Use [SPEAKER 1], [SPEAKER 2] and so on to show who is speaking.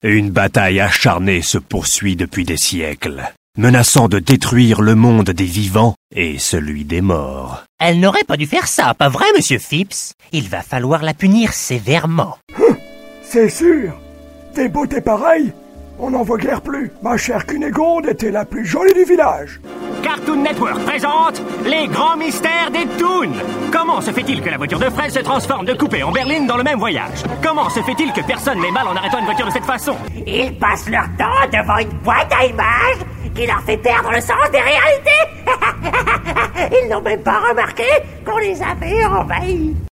[SPEAKER 1] Une bataille acharnée se poursuit depuis des siècles, menaçant de détruire le monde des vivants et celui des morts.
[SPEAKER 2] Elle n'aurait pas dû faire ça, pas vrai, monsieur Phipps? Il va falloir la punir sévèrement.
[SPEAKER 3] C'est sûr. Des beautés pareilles, on n'en voit guère plus. Ma chère Cunégonde était la plus jolie du village.
[SPEAKER 4] Cartoon Network présente les grands mystères des Toons. Comment se fait-il que la voiture de Fred se transforme de Coupé en berline dans le même voyage? Comment se fait-il que personne n'ait mal en arrêtant une voiture de cette façon?
[SPEAKER 5] Ils passent leur temps devant une boîte à images qui leur fait perdre le sens des réalités. Ils n'ont même pas remarqué qu'on les avait envahis.